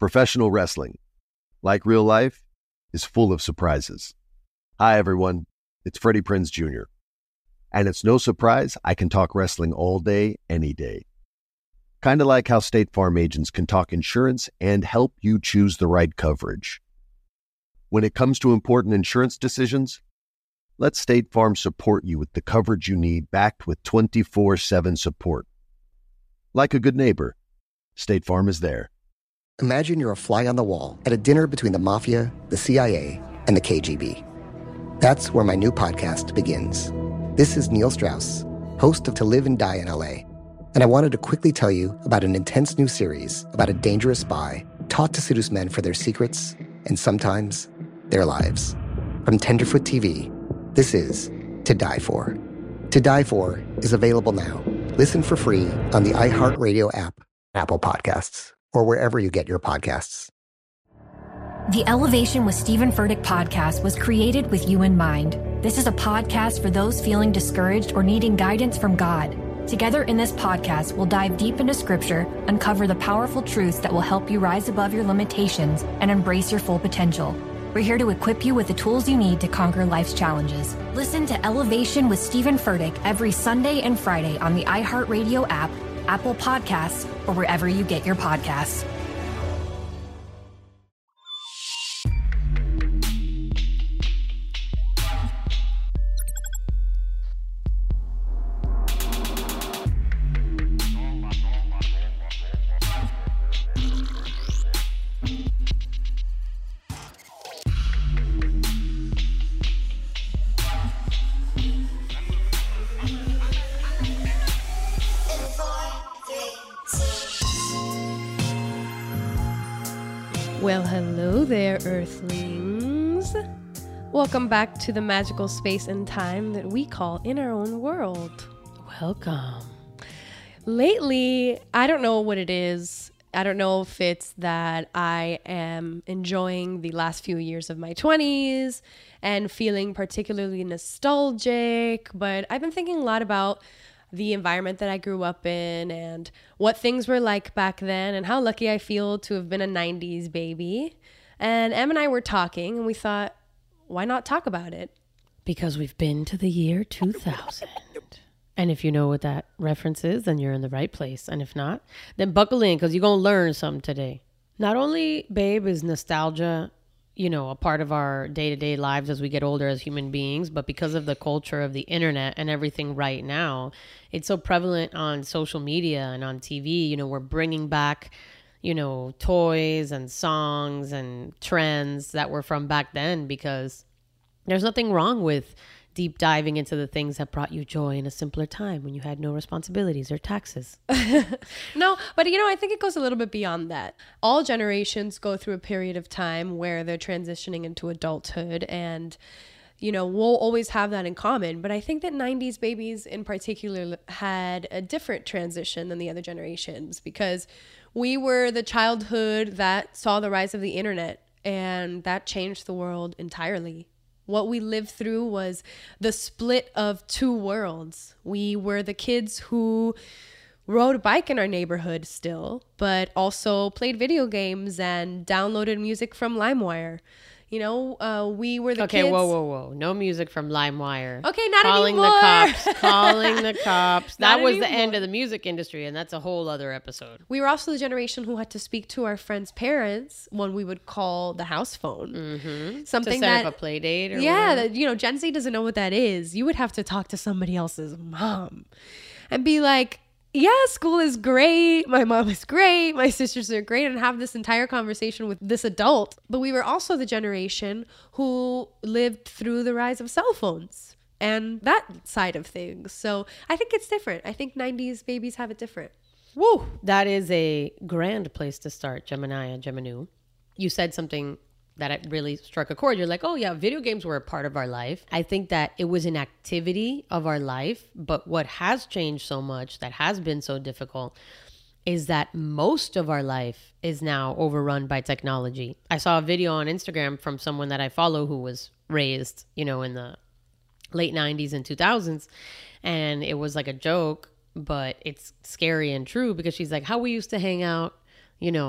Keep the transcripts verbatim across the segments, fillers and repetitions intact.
Professional wrestling, like real life, is full of surprises. Hi, everyone. It's Freddie Prinze Junior And it's no surprise I can talk wrestling all day, any day. Kind of like how State Farm agents can talk insurance and help you choose the right coverage. When it comes to important insurance decisions, let State Farm support you with the coverage you need, backed with twenty-four seven support. Like a good neighbor, State Farm is there. Imagine you're a fly on the wall at a dinner between the Mafia, the C I A, and the K G B. That's where my new podcast begins. This is Neil Strauss, host of To Live and Die in L A, and I wanted to quickly tell you about an intense new series about a dangerous spy taught to seduce men for their secrets and sometimes their lives. From Tenderfoot T V, this is To Die For. To Die For is available now. Listen for free on the iHeartRadio app, Apple Podcasts, or wherever you get your podcasts. The Elevation with Stephen Furtick podcast was created with you in mind. This is a podcast for those feeling discouraged or needing guidance from God. Together in this podcast, we'll dive deep into Scripture, uncover the powerful truths that will help you rise above your limitations and embrace your full potential. We're here to equip you with the tools you need to conquer life's challenges. Listen to Elevation with Stephen Furtick every Sunday and Friday on the iHeartRadio app, Apple Podcasts, or wherever you get your podcasts. Well, hello there, Earthlings. Welcome back to the magical space and time that we call In Our Own World. Welcome. Lately, I don't know what it is. I don't know if it's that I am enjoying the last few years of my twenties and feeling particularly nostalgic, but I've been thinking a lot about the environment that I grew up in and what things were like back then and how lucky I feel to have been a nineties baby. And Em and I were talking and we thought, why not talk about it? Because we've been to the year two thousand. And if you know what that reference is, then you're in the right place. And if not, then buckle in because you're going to learn something today. Not only, babe, is nostalgia, you know, a part of our day-to-day lives as we get older as human beings, but because of the culture of the internet and everything right now, it's so prevalent on social media and on T V. You know, we're bringing back, you know, toys and songs and trends that were from back then because there's nothing wrong with deep diving into the things that brought you joy in a simpler time when you had no responsibilities or taxes. No, but you know, I think it goes a little bit beyond that. All generations go through a period of time where they're transitioning into adulthood and, you know, we'll always have that in common. But I think that nineties babies in particular had a different transition than the other generations because we were the childhood that saw the rise of the internet and that changed the world entirely. What we lived through was the split of two worlds. We were the kids who rode a bike in our neighborhood still, but also played video games and downloaded music from LimeWire. You know, uh, we were the okay, kids. Okay, whoa, whoa, whoa. No music from LimeWire. Okay, not calling anymore. Calling the cops. Calling the cops. That was anymore. The end of the music industry, and that's a whole other episode. We were also the generation who had to speak to our friends' parents when we would call the house phone. Mm-hmm. Something to set that, up a play date or yeah, that, you know, Gen Z doesn't know what that is. You would have to talk to somebody else's mom and be like, yeah, school is great. My mom is great. My sisters are great. And have this entire conversation with this adult. But we were also the generation who lived through the rise of cell phones and that side of things. So I think it's different. I think nineties babies have it different. Woo! That is a grand place to start, Gemini, Geminu. You said something that it really struck a chord. You're like, oh yeah, video games were a part of our life. I think that it was an activity of our life, but what has changed so much that has been so difficult is that most of our life is now overrun by technology. I saw a video on Instagram from someone that I follow who was raised, you know, in the late nineties and two thousands, and it was like a joke, but it's scary and true because she's like, how we used to hang out, you know,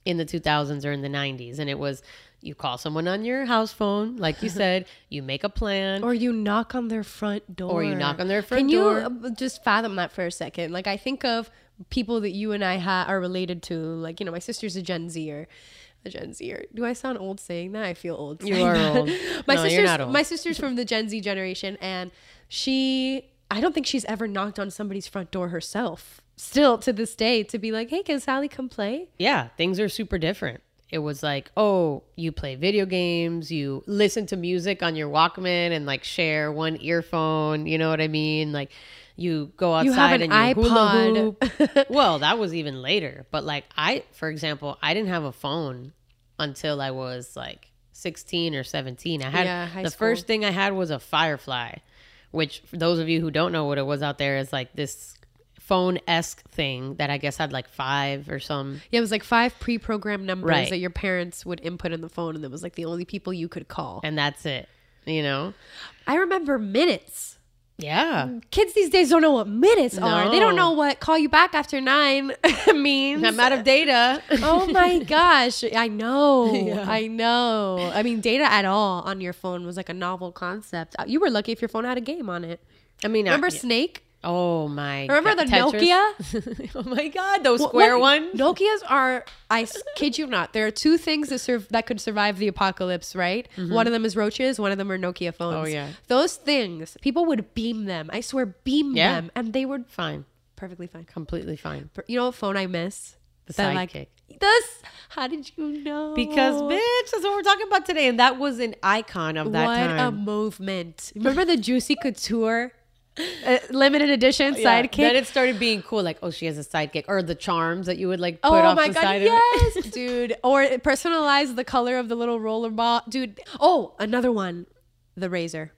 in the two thousands or in the nineties. And it was, you call someone on your house phone, like you said, you make a plan. Or you knock on their front door. Or you knock on their front Can door. Can you uh, just fathom that for a second? Like, I think of people that you and I ha- are related to. Like, you know, my sister's a Gen Zer. A Gen Zer. Do I sound old saying that? I feel old saying You are that. old. my no, sister's, you're not old. My sister's from the Gen Z generation, and she... I don't think she's ever knocked on somebody's front door herself. Still to this day, to be like, hey, can Sally come play? Yeah, things are super different. It was like, oh, you play video games, you listen to music on your Walkman and like share one earphone. You know what I mean? Like you go outside You have an and you hula iPod. hoop. Well, that was even later. But like I, for example, I didn't have a phone until I was like sixteen or seventeen. I had Yeah, high the school. first thing I had was a Firefly, which for those of you who don't know what it was out there is like this phone-esque thing that I guess had like five or some. Yeah, it was like five pre-programmed numbers Right. that your parents would input in the phone, and it was like the only people you could call. And that's it, you know? I remember minutes. Yeah. Kids these days don't know what minutes are. They don't No. know what call you back after nine means. I'm out of data. Oh my gosh. I know. Yeah. I know. I mean, data at all on your phone was like a novel concept. You were lucky if your phone had a game on it. I mean, Remember I, Snake? oh my. Remember God. the Tetris? Nokia? Oh my God. Those What- square what- ones. Nokias are, I s- kid you not, there are two things that, serve, that could survive the apocalypse, right? One of them is roaches, one of them are Nokia phones. Mm-hmm. Oh, yeah. Those things, people would beam them. I swear, beam Yeah. them. And they were Fine. perfectly fine. Completely fine. You know what phone I miss? The That, Sidekick. this. How did you know? Because, bitch, that's what we're talking about today. And that was an icon of that what time. a movement. Remember the Juicy Couture uh, limited edition Yeah. sidekick? Then it started being cool. Like, oh, she has a sidekick. Or the charms that you would like put Oh off my the god, side yes, of it. dude. Or personalize the color of the little roller ball, dude. Oh, another one, the razor.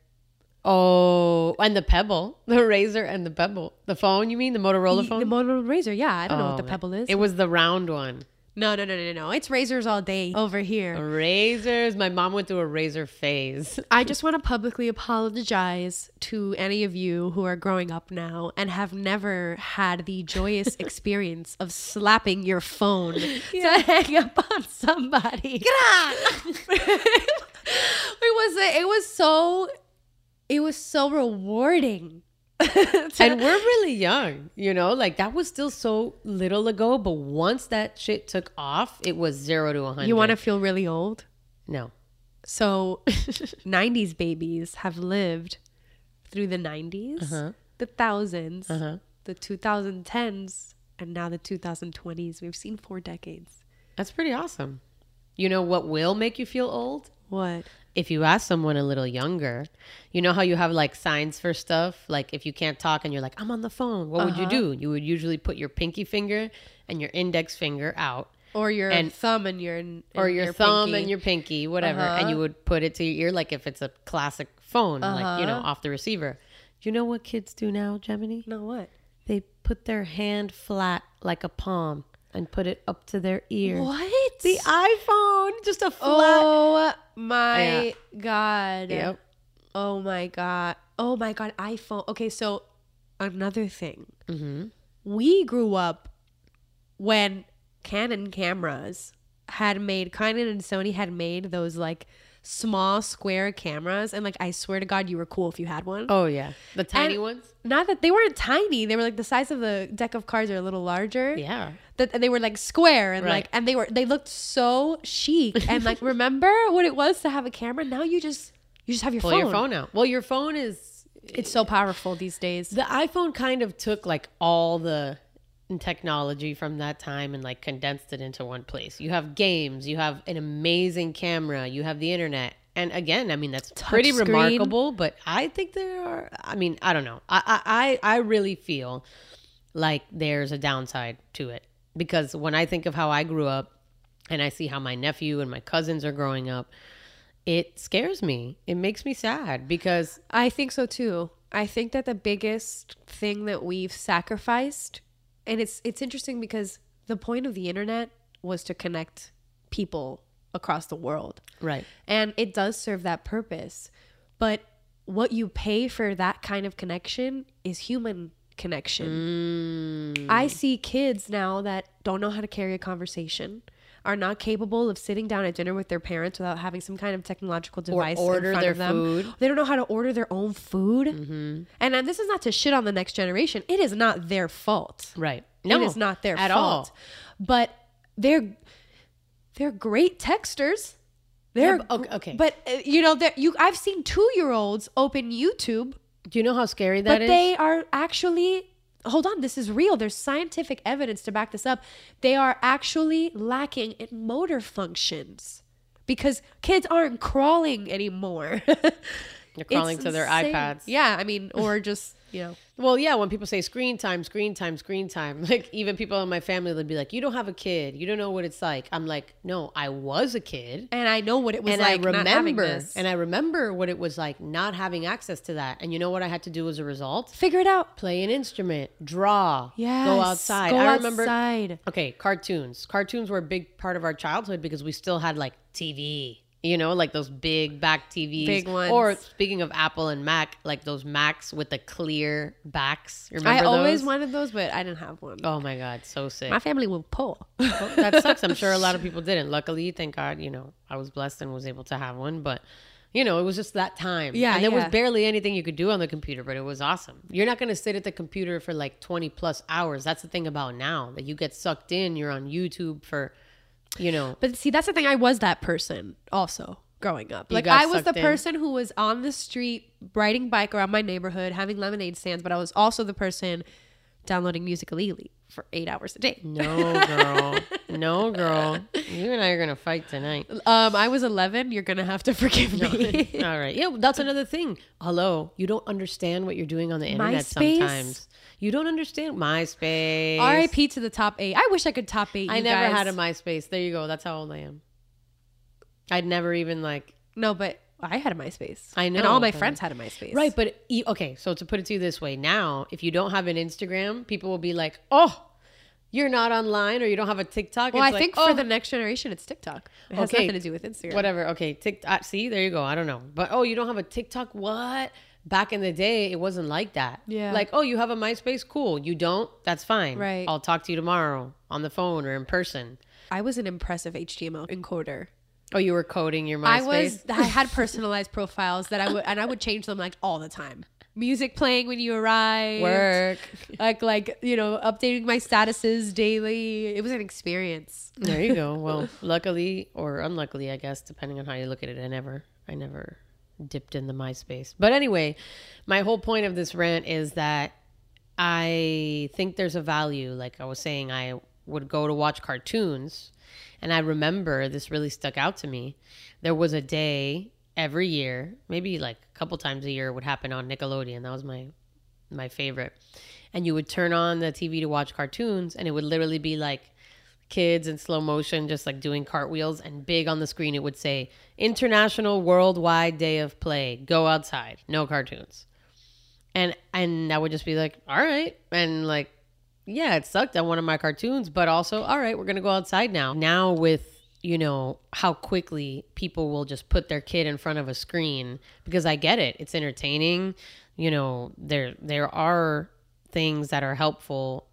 Oh, and the Pebble. The Razor and the Pebble. The phone, you mean? The Motorola The, phone? the Motorola razor. Yeah, I don't know Oh, what the man. Pebble is. It was the round one. no, no, no, no, no. It's razors all day over here. Razors. My mom went through a razor phase. I just want to publicly apologize to any of you who are growing up now and have never had the joyous experience of slapping your phone to hang up on somebody. Get on! it was it was so it was so rewarding. And we're really young, you know, like that was still so little ago. But once that shit took off, it was zero to one hundred. You want to feel really old? No. So, nineties babies have lived through the nineties, Uh-huh. the thousands, Uh-huh. the twenty tens, and now the twenty twenties. We've seen four decades. That's pretty awesome. You know what will make you feel old? What? If you ask someone a little younger, you know how you have like signs for stuff? Like if you can't talk and you're like, I'm on the phone, what would you do? You would usually put your pinky finger and your index finger out. Or your And- thumb and your and Or your, thumb pinky. and your pinky, whatever. And Uh-huh. you would put it to your ear like if it's a classic phone, like, you know, Uh-huh. off the receiver. Do you know what kids do now, Gemini? No, what? They put their hand flat like a palm and put it up to their ear. What? The iPhone, just a flat. Oh my Yeah. god. Yep. Oh my god. Oh my god. iPhone. Okay, so another thing. Mm-hmm. We grew up when Canon cameras had made, Canon and Sony had made those like small square cameras, and like I swear to God, you were cool if you had one. Oh yeah, the tiny And ones. Not that they weren't tiny; they were like the size of the deck of cards, or a little larger. Yeah. That they were like square and Right. like, and they were they looked so chic and like remember what it was to have a camera. Now you just you just have your Pull phone. your phone out. Well, your phone is. It's so powerful these days. The iPhone kind of took like all the technology from that time and like condensed it into one place. You have games, you have an amazing camera, you have the internet. And again, I mean, that's pretty Touchscreen. remarkable, but I think there are, I mean, I don't know. I, I, I I really feel like there's a downside to it because when I think of how I grew up and I see how my nephew and my cousins are growing up, it scares me. It makes me sad because I think so too. I think that the biggest thing that we've sacrificed, and it's it's interesting because the point of the internet was to connect people across the world. right. And it does serve that purpose. But what you pay for that kind of connection is human connection. Mm. I see kids now that don't know how to carry a conversation. are not capable of sitting down at dinner with their parents without having some kind of technological device or order in front their of them. food. They don't know how to order their own food. Mm-hmm. And uh, this is not to shit on the next generation. It is not their fault. Right. No, it is not their at fault. all. But they're they're great texters. They're Yeah, but- okay, okay. But uh, you know, they're- you I've seen two-year-olds open YouTube, Do you know how scary that but is? they are actually hold on, this is real. There's scientific evidence to back this up. They are actually lacking in motor functions because kids aren't crawling anymore. They're crawling It's to their insane. iPads. Yeah, I mean, or just, you know. Well, yeah, when people say screen time, screen time, screen time, like even people in my family would be like, you don't have a kid. You don't know what it's like. I'm like, no, I was a kid. And I know what it was and like I not having remember, this. and I remember what it was like not having access to that. And you know what I had to do as a result? Figure it out. Play an instrument, draw, Yes. go outside. Go I remember, outside. okay, cartoons. Cartoons were a big part of our childhood because we still had like T V. You know, like those big back T Vs. Big ones. Or speaking of Apple and Mac, like those Macs with the clear backs. Remember I those? always wanted those, but I didn't have one. Oh my God, so sick. My family will pull. Well, that sucks. I'm sure a lot of people didn't. Luckily, thank God, you know, I was blessed and was able to have one. But, you know, it was just that time. Yeah, And there yeah. was barely anything you could do on the computer, but it was awesome. You're not going to sit at the computer for like twenty plus hours. That's the thing about now, that you get sucked in. You're on YouTube for, you know. But see, that's the thing. I was that person also growing up. You Like got I was the sucked in. person who was on the street riding bike around my neighborhood, having lemonade stands, but I was also the person downloading music illegally for eight hours a day. No, girl. No, girl. You and I are going to fight tonight. Um, I was eleven. You're gonna have to forgive me. All right. Yeah, that's another thing. Hello. You don't understand what you're doing on the internet MySpace? sometimes. You don't understand MySpace. R I P to the top eight. I wish I could top eight. I you never guys. had a MySpace. There you go. That's how old I am. I'd never even like. No, but I had a MySpace. I know, and all my but- friends had a MySpace. Right, but e- okay. So to put it to you this way, now if you don't have an Instagram, people will be like, "Oh, you're not online, or you don't have a TikTok." Well, It's I like, think oh, for the next generation, it's TikTok. It has Okay. nothing to do with Instagram. whatever. Okay, TikTok. See, there you go. I don't know, but oh, you don't have a TikTok? What? Back in the day, it wasn't like that. Yeah. Like, oh, you have a MySpace? Cool. You don't? That's fine. Right. I'll talk to you tomorrow on the phone or in person. I was an impressive H T M L encoder. Oh, you were coding your MySpace? I was. I had personalized profiles that I would, and I would change them like all the time. Music playing when you arrive. Work. Like, like you know, updating my statuses daily. It was an experience. There you go. Well, luckily or unluckily, I guess, depending on how you look at it, I never, I never dipped in the MySpace. But anyway, my whole point of this rant is that I think there's a value. Like I was saying, I would go to watch cartoons, and I remember this really stuck out to me. There was a day every year, maybe like a couple times a year, it would happen on Nickelodeon. That was my my favorite. And you would turn on the T V to watch cartoons, and it would literally be like kids in slow motion just like doing cartwheels, and big on the screen it would say International Worldwide Day of Play, go outside, no cartoons. And and I would just be like, all right. And like, yeah, it sucked on one of my cartoons, but also, all right, we're gonna go outside now. Now with, you know, how quickly people will just put their kid in front of a screen, because I get it, it's entertaining. You know, there there are things that are helpful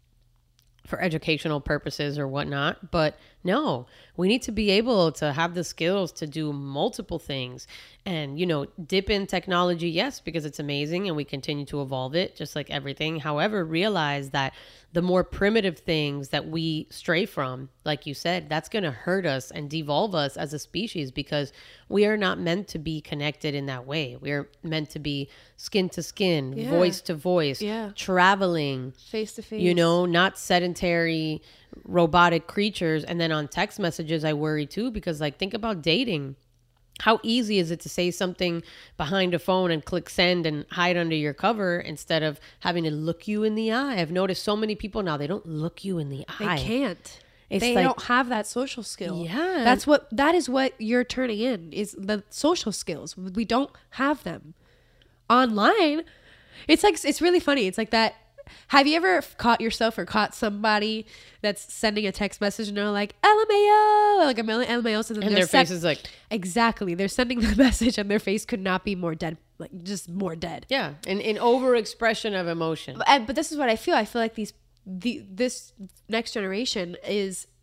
for educational purposes or whatnot, but no, we need to be able to have the skills to do multiple things and, you know, dip in technology. Yes, because it's amazing and we continue to evolve it just like everything. However, realize that the more primitive things that we stray from, like you said, that's going to hurt us and devolve us as a species, because we are not meant to be connected in that way. We are meant to be skin to skin, Yeah. voice to voice, Yeah. traveling, Face to face. you know, not sedentary robotic creatures. And then on text messages, I worry too, because like, think about dating. How easy is it to say something behind a phone and click send and hide under your cover instead of having to look you in the eye? I've noticed so many people now, they don't look you in the They eye. can't. It's they like- don't have that social skill. Yeah. That's what, that is what you're turning in, is the social skills. We don't have them online. It's like, it's really funny. It's like that. Have you ever caught yourself or caught somebody that's sending a text message and they're like, L M A O, like a million L M A Os, and, then And they're their sen- face is like, exactly. They're sending the message and their face could not be more dead, like just more dead. yeah, an, an overexpression of emotion. And, but this is what I feel. I feel like these the this next generation is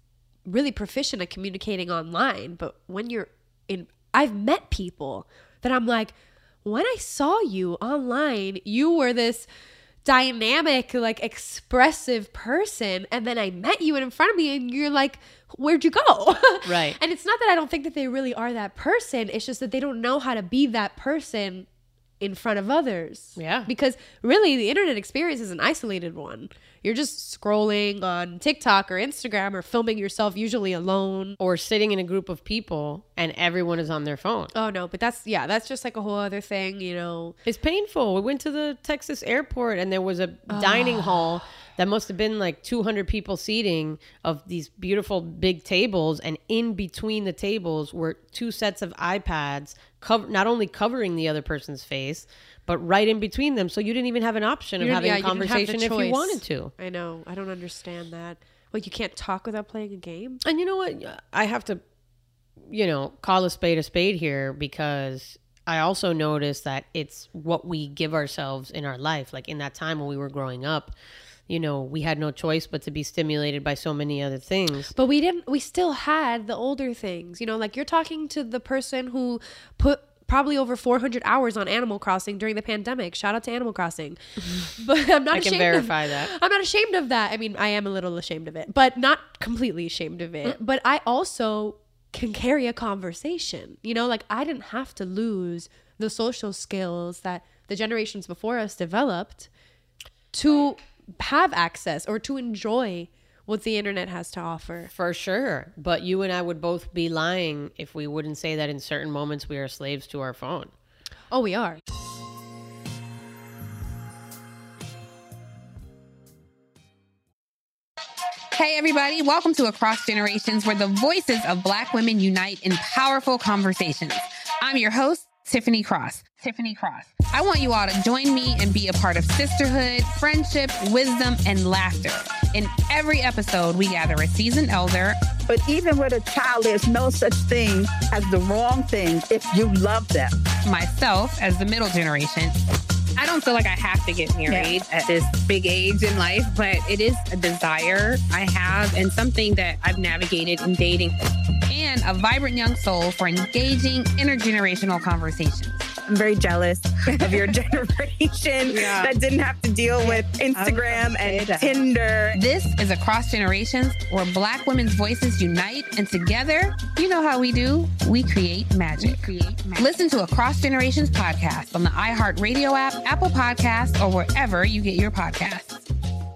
really proficient at communicating online. But when you're in, I've met people that I'm like, when I saw you online, you were this dynamic, like expressive person. And then I met you and in front of me and you're like, where'd you go? Right. And it's not that I don't think that they really are that person. It's just that they don't know how to be that person in front of others. Yeah. Because really the internet experience is an isolated one. You're just scrolling on TikTok or Instagram or filming yourself, usually alone. Or sitting in a group of people and everyone is on their phone. Oh no, but that's, yeah, that's just like a whole other thing, you know. It's painful. We went to the Texas airport and there was a dining hall that must have been like two hundred people seating of these beautiful big tables. And in between the tables were two sets of iPads, cover, not only covering the other person's face, but right in between them. So you didn't even have an option of having yeah, a conversation if you wanted to. I know. I don't understand that. Like, you can't talk without playing a game? And you know what? I have to, you know, call a spade a spade here, because I also noticed that it's what we give ourselves in our life. Like in that time when we were growing up, you know, we had no choice but to be stimulated by so many other things. But we didn't, we still had the older things, you know, like you're talking to the person who put probably over four hundred hours on Animal Crossing during the pandemic. Shout out to Animal Crossing. But I'm not I ashamed can verify of, that. I'm not ashamed of that. I mean, I am a little ashamed of it, but not completely ashamed of it. But I also can carry a conversation, you know, like I didn't have to lose the social skills that the generations before us developed to have access or to enjoy what the internet has to offer. For sure. But you and I would both be lying if we wouldn't say that in certain moments we are slaves to our phone. Oh, we are. Hey, everybody. Welcome to Across Generations, where the voices of Black women unite in powerful conversations. I'm your host, Tiffany Cross. Tiffany Cross. I want you all to join me and be a part of sisterhood, friendship, wisdom, and laughter. In every episode, we gather a seasoned elder. But even with a child, there's no such thing as the wrong thing if you love them. Myself as the middle generation. I don't feel like I have to get married yeah. at this big age in life, but it is a desire I have and something that I've navigated in dating. And a vibrant young soul for engaging intergenerational conversations. I'm very jealous of your generation yeah. that didn't have to deal with Instagram and Tinder. This is Across Generations, where Black women's voices unite, and together, you know how we do, we create magic. We create magic. Listen to Across Generations podcast on the iHeartRadio app, Apple Podcasts, or wherever you get your podcasts.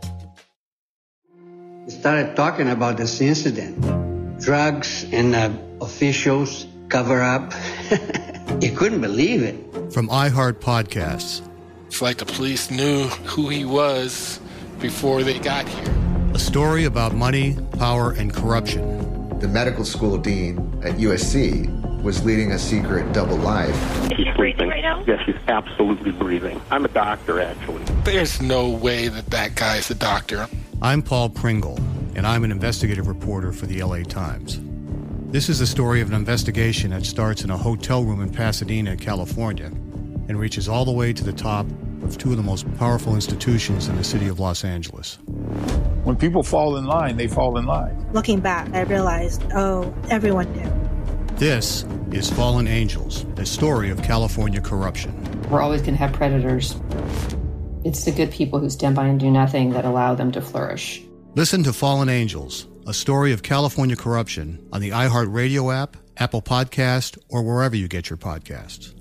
We started talking about this incident. Drugs and uh, officials cover up. You couldn't believe it. From iHeart Podcasts. It's like the police knew who he was before they got here. A story about money, power, and corruption. The medical school dean at U S C was leading a secret double life. Is she breathing right now? Yes, she's absolutely breathing. I'm a doctor, actually. There's no way that that guy's a doctor. I'm Paul Pringle, and I'm an investigative reporter for the L A Times. This is the story of an investigation that starts in a hotel room in Pasadena, California, and reaches all the way to the top of two of the most powerful institutions in the city of Los Angeles. When people fall in line, they fall in line. Looking back, I realized, oh, everyone knew. This is Fallen Angels, a story of California corruption. We're always going to have predators. It's the good people who stand by and do nothing that allow them to flourish. Listen to Fallen Angels, a story of California corruption on the iHeartRadio app, Apple Podcast, or wherever you get your podcasts.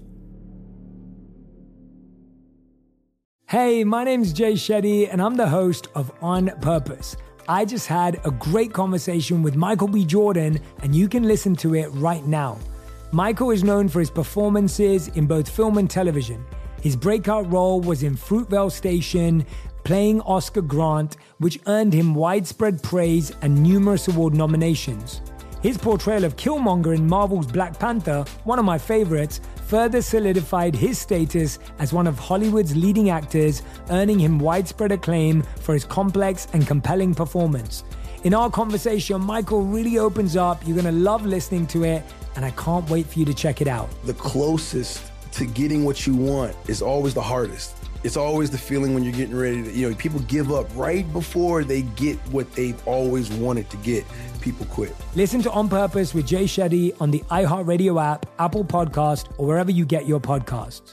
Hey, my name's Jay Shetty, and I'm the host of On Purpose. I just had a great conversation with Michael B. Jordan, and you can listen to it right now. Michael is known for his performances in both film and television. His breakout role was in Fruitvale Station, playing Oscar Grant, which earned him widespread praise and numerous award nominations. His portrayal of Killmonger in Marvel's Black Panther, one of my favorites, further solidified his status as one of Hollywood's leading actors, earning him widespread acclaim for his complex and compelling performance. In our conversation, Michael really opens up. You're going to love listening to it, and I can't wait for you to check it out. The closest to getting what you want is always the hardest. It's always the feeling when you're getting ready to, you know, people give up right before they get what they've always wanted to get. People quit. Listen to On Purpose with Jay Shetty on the iHeartRadio app, Apple Podcast, or wherever you get your podcasts.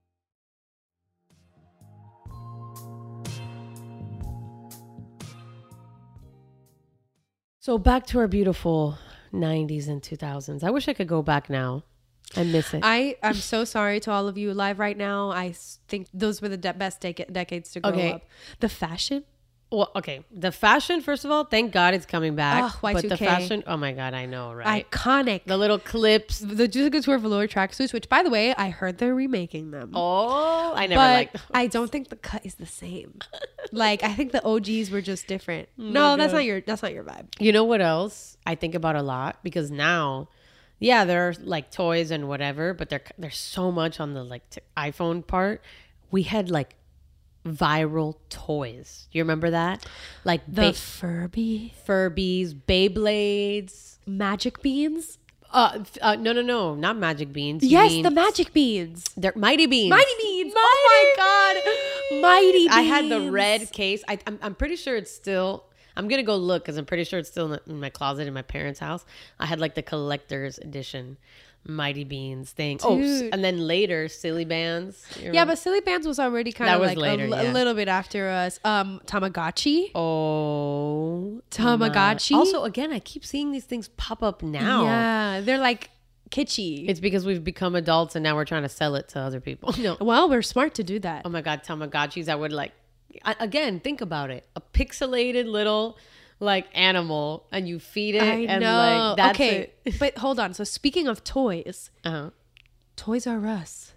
So back to our beautiful nineties and two thousands. I wish I could go back now. I miss it. I am so sorry to all of you live right now. I think those were the de- best dec- decades to grow Okay. up. The fashion. Well, okay. The fashion, first of all, thank God it's coming back. Oh, Y two K. But the fashion, oh my God, I know, right? Iconic. The little clips. The Juicy Couture velour tracksuits, which, by the way, I heard they're remaking them. Oh, I never but liked those. I don't think the cut is the same. Like, I think the O Gs were just different. Oh no, my that's God. not your. That's not your vibe. You know what else I think about a lot? Because now, yeah, there are like toys and whatever, but there there's so much on the like t- iPhone part. We had like viral toys. Do you remember that? Like The ba- Furby, Furbies, Beyblades, Magic Beans. Uh, f- uh, no, no, no, not Magic Beans. You Yes, mean- the Magic Beans. They're Mighty Beans. Mighty Beans. oh my God, Mighty Beans. I had the red case. I, I'm, I'm pretty sure it's still. I'm gonna go look because I'm pretty sure it's still in, the, in my closet in my parents' house. I had like the collector's edition Mighty Beans thing. Oh, s- Dude. and then later Silly Bands. You Yeah, remember? but Silly Bands was already kind That of was like later, a, l- yeah. a little bit after us. Um, Tamagotchi. Oh, Tamagotchi. my- Also, again, I keep seeing these things pop up now. Yeah, they're like kitschy. It's because we've become adults and now we're trying to sell it to other people. No. Well, we're smart to do that. Oh my God, Tamagotchis. I would like, I, again, think about it. A pixelated little like animal and you feed it. I and know. like, that's okay, it. but hold on. So speaking of toys, Uh-huh. Toys R Us.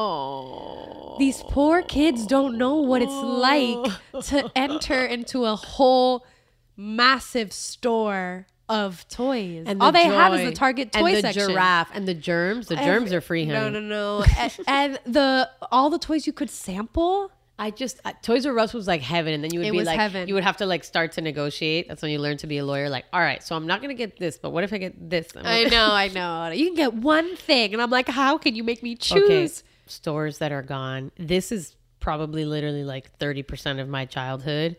Oh. These poor kids don't know what it's like to enter into a whole massive store of toys. And all the they have is joy. the Target toy and the section. giraffe and the germs. The germs Every- are free, honey. No, no, no. and, and the all the toys you could sample. I just uh, Toys R Us was like heaven, and then you would It be was like, heaven. you would have to like start to negotiate. That's when you learn to be a lawyer. Like, all right, so I'm not gonna get this, but what if I get this? I'm I like- know, I know. You can get one thing, and I'm like, how can you make me choose? Okay, stores that are gone. This is probably literally like thirty percent of my childhood.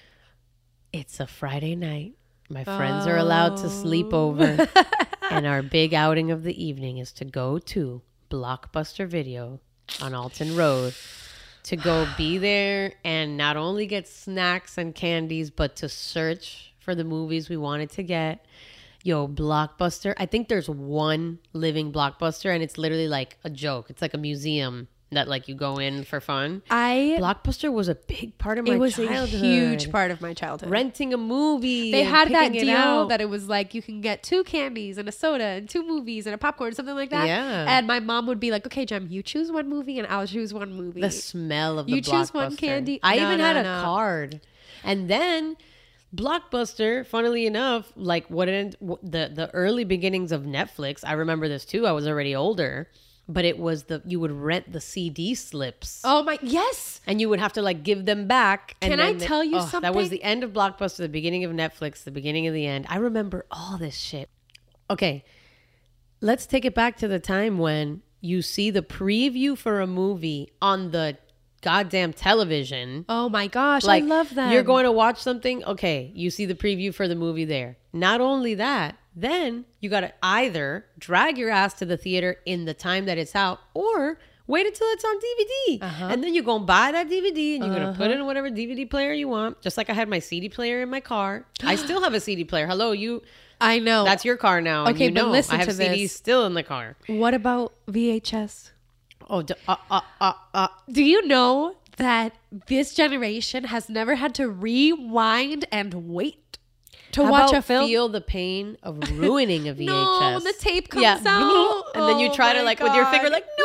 It's a Friday night. My friends are allowed to sleep over, and our big outing of the evening is to go to Blockbuster Video on Alton Road. To go be there and not only get snacks and candies, but to search for the movies we wanted to get. Yo, Blockbuster. I think there's one living Blockbuster, and it's literally like a joke. It's like a museum that like you go in for fun. I Blockbuster was a big part of my it was childhood. a huge part of my childhood. Renting a movie. They and had that picking it deal out. that it was like you can get two candies and a soda and two movies and a popcorn, something like that. Yeah. And my mom would be like, "Okay, Jem, you choose one movie and I'll choose one movie." The smell of the You choose one Blockbuster. candy. I No, even no, had a no. card. And then Blockbuster, funnily enough, like what it, the the early beginnings of Netflix, I remember this too. I was already older, but it was the you would rent the C D slips. Oh my, yes. And you would have to like give them back. And Can I then the- tell you oh, That was something? the end of Blockbuster, the beginning of Netflix, the beginning of the end. I remember all this shit. Okay, let's take it back to the time when you see the preview for a movie on the goddamn television. Oh my gosh, Like, I love them. You're going to watch something, okay, you see the preview for the movie there. Not only that, then you got to either drag your ass to the theater in the time that it's out or wait until it's on D V D. Uh-huh. And then you're going to buy that D V D and you're going to put Uh-huh. it in whatever D V D player you want. Just like I had my C D player in my car. I still have a C D player. Hello, you. I know. That's your car now. and Okay, you but know, listen I have to C Ds this. still in the car. What about V H S? Oh, d- uh, uh, uh, uh. Do you know that this generation has never had to rewind and wait to How watch about a film? feel the pain of ruining a V H S. No, when the tape comes Yeah. out. And then you Oh try to my like with your finger God. like, no,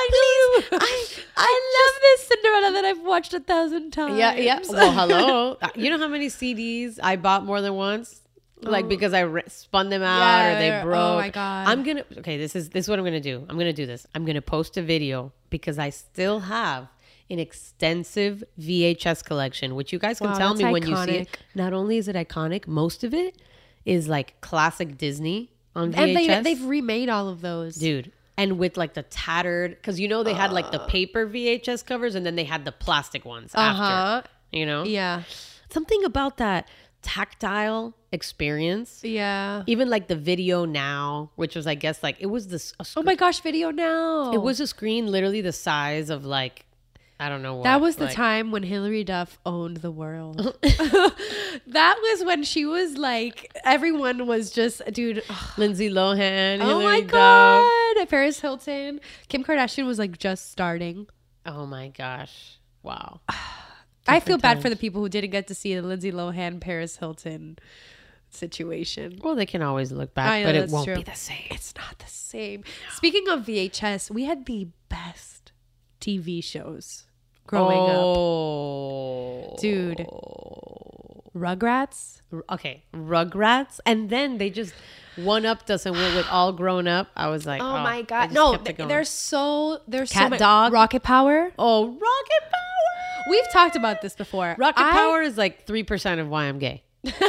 I, please. I, I love this Cinderella that I've watched a thousand times. Yeah, yeah. Well, hello. You know how many C Ds I bought more than once? Like because I re- spun them out Yeah, or they yeah. broke. Oh my God. I'm gonna. Okay, this is this is what I'm gonna do. I'm gonna do this. I'm gonna post a video because I still have an extensive V H S collection, which you guys can Wow, tell that's me when you see iconic. it. Not only is it iconic, most of it is like classic Disney on V H S. And they, they've remade all of those. Dude, and with like the tattered, because you know they had like the paper V H S covers and then they had the plastic ones Uh-huh. after. You know? Yeah. Something about that tactile experience. Yeah. Even like the Video Now, which was, I guess, like it was this. Oh my gosh, Video Now. It was a screen literally the size of like, I don't know what. That was the like, time when Hilary Duff owned the world. That was when she was like, everyone was just, dude. Lindsay Lohan. Oh Hilary my Duff. God. Paris Hilton. Kim Kardashian was like just starting. Oh my gosh. Wow. I feel bad times. for the people who didn't get to see the Lindsay Lohan, Paris Hilton situation. Well, they can always look back, I know, but it that's won't true. be the same. It's not the same. Speaking of V H S, we had the best T V shows growing oh. up. Dude. Rugrats. Okay, Rugrats. And then they just one-upped us and went with All Grown Up. I was like, Oh, oh my I God. just No, kept it th- going. there's so, there's Cat so many. Dog. Rocket Power. Oh, Rocket Power. We've talked about this before. Rocket I- Power is like three percent of why I'm gay.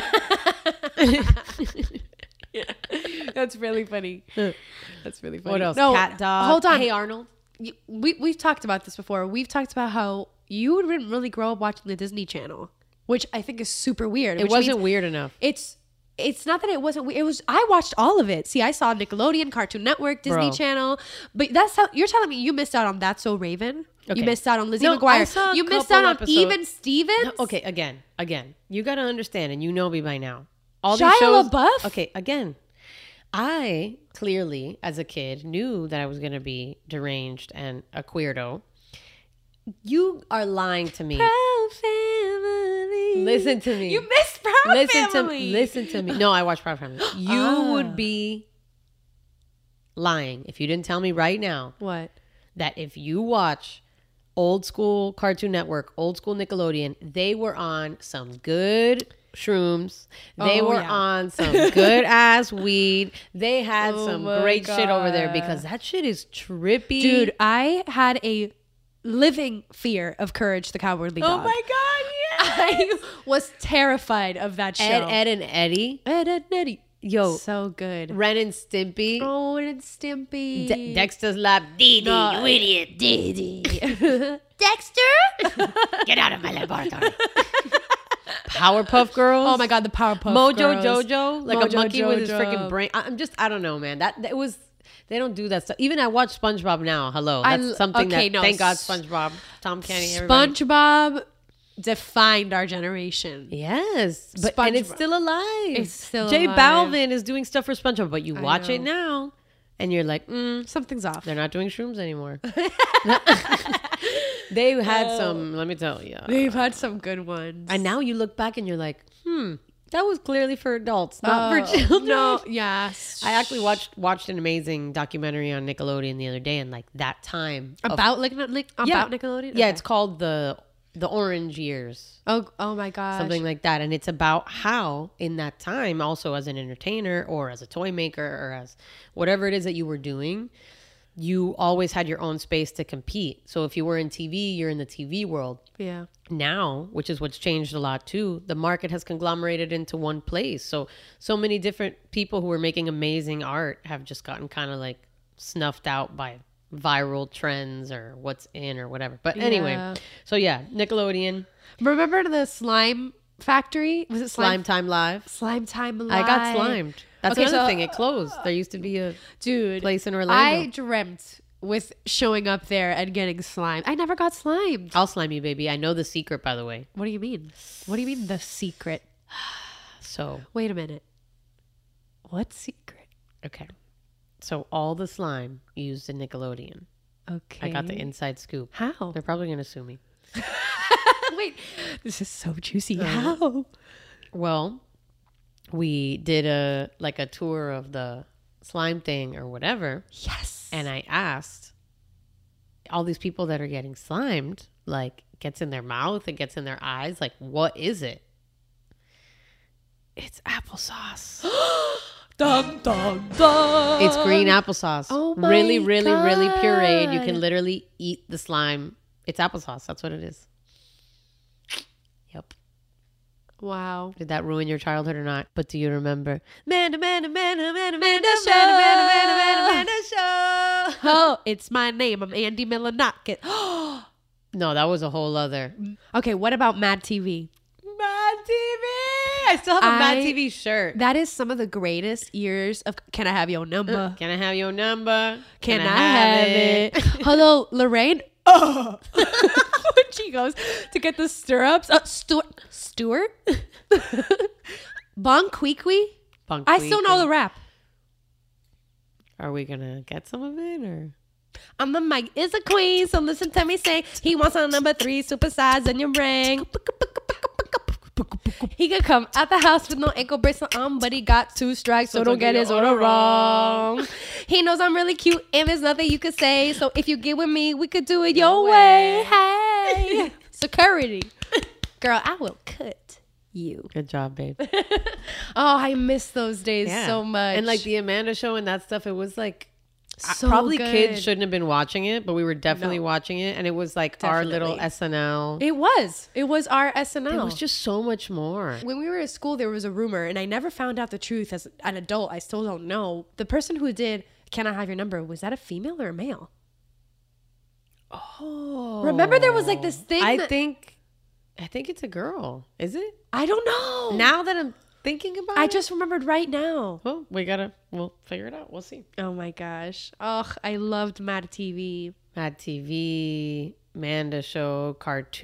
That's really funny. That's really funny. What else? No, Cat Dog. Hold on. Hey Arnold. You- We, we've talked about this before. We've talked about how you didn't really grow up watching the Disney Channel, which I think is super weird. It which wasn't means weird enough. It's it's not that it wasn't weird. It was, I watched all of it. See, I saw Nickelodeon, Cartoon Network, Disney Bro. Channel. But that's how you're telling me you missed out on That's So Raven. Okay. You missed out on Lizzie No, I McGuire. saw a You missed couple out on episodes. Even Stevens. No, okay, again, again. You got to understand, and you know me by now. All Shia these shows. LaBeouf? Okay, again. I clearly, as a kid, knew that I was going to be deranged and a queerdo. You are lying to me. Proud Family. Listen to me. You missed Proud listen Family. To, listen to me. No, I watched Proud Family. You Ah. would be lying if you didn't tell me right now What? that if you watch old school Cartoon Network, old school Nickelodeon, they were on some good shrooms. They Oh, were yeah. on some good ass weed. They had Oh some my great shit over there God. because that shit is trippy. Dude, I had a living fear of Courage the Cowardly Oh Dog. my God, I was terrified of that show. Ed, Ed and Eddie. Ed, Ed, and Eddie. Yo, so good. Ren and Stimpy. Oh, and Stimpy. De- Dexter's Lab. Dee Dee, No. you idiot. Dee Dee. Dexter? Get out of my laboratory. Powerpuff Girls. Oh my God, the Powerpuff Mojo Girls. Jojo, like Mojo a monkey with his Jojo. freaking brain. I- I'm just, I don't know, man. That that was, they don't do that stuff. Even I watch SpongeBob now. Hello, I that's l- something okay, that. no, Thank God, S- SpongeBob, Tom Kenny, everybody. SpongeBob defined our generation. Yes, but and it's SpongeBob. still alive. It's still Jay alive. Balvin is doing stuff for SpongeBob, but you I watch it know. now, and you're like, mm, Something's off. they're not doing shrooms anymore. They had some. Let me tell you. They've had some good ones. And now you look back and you're like, hmm, that was clearly for adults, not Oh, for children. No, yes. I actually watched watched an amazing documentary on Nickelodeon the other day, and like that time of- About like, like about Yeah. Nickelodeon? Yeah, Okay. it's called the the Orange Years, Oh, oh my gosh. something like that, and it's about how in that time, also as an entertainer or as a toy maker or as whatever it is that you were doing, you always had your own space to compete. So if you were in T V, you're in the T V world. Yeah. Now, which is what's changed a lot too, the market has conglomerated into one place. So so many different people who are making amazing art have just gotten kind of like snuffed out by viral trends or what's in or whatever. But anyway, Yeah. so yeah, Nickelodeon, Remember the Slime Factory? Was it Slime Slime? Time Live. Slime Time Live. I got slimed. That's Okay, another so- thing. It closed. There used to be a Dude, place in Orlando. I dreamt with showing up there and getting slimed. I never got slimed. I'll slime you, baby. I know the secret, by the way. What do you mean? What do you mean the secret? So Wait a minute. What secret? okay, so all the slime used in Nickelodeon. Okay. I got the inside scoop. How? They're probably gonna sue me. Wait, this is so juicy. Uh, How? Well, we did a like a tour of the slime thing or whatever. Yes. And I asked all these people that are getting slimed, like gets in their mouth, it gets in their eyes, like what is it? It's applesauce. Dun, dun, dun. It's green applesauce. Oh my really, really, really pureed. You God. can literally eat the slime. It's applesauce. That's what it is. Yep. Wow. Did that ruin your childhood or not? But do you remember? Amanda, Amanda, Amanda, Amanda, Amanda Amanda Show. Amanda, Amanda, Amanda, Amanda Show. Oh, it's my name. I'm Andy Milonakis. No, that was a whole other. Okay, what about Mad T V? Mad T V. I still have a I, Mad T V shirt. That is some of the greatest years of. Can I have your number? Uh, can I have your number? Can, can I, I have, have it? it? Hello, Lorraine. Oh, when she goes to get the stirrups. Uh, Stuart. Stuart. Bon Qui-Qui. Bon I still know the rap. Are we gonna get some of it or? I'm the Mike is a queen, so listen to me say he wants a number three, supersize in your ring. He could come out the house with no ankle bracelet on, but he got two strikes, so, so don't get his order wrong. wrong. He knows I'm really cute, and there's nothing you could say. So if you get with me, we could do it your no way. way. Hey, security, girl, I will cut you. Good job, babe. Oh, I miss those days yeah. so much. And like the Amanda Show and that stuff, it was like. So probably good. Kids shouldn't have been watching it, but we were definitely no. watching it, and it was like definitely. Our little S N L. It was. It was our S N L. It was just so much more. When we were at school, there was a rumor, and I never found out the truth as an adult. I still don't know. The person who did Can I Have Your Number, was that a female or a male? Oh. Remember there was like this thing I that- think I think it's a girl. Is it? I don't know. Now that I'm thinking about I it? just remembered right now. Well, we gotta, we'll figure it out. We'll see. Oh my gosh. Oh, I loved Mad T V. Mad T V, Amanda Show,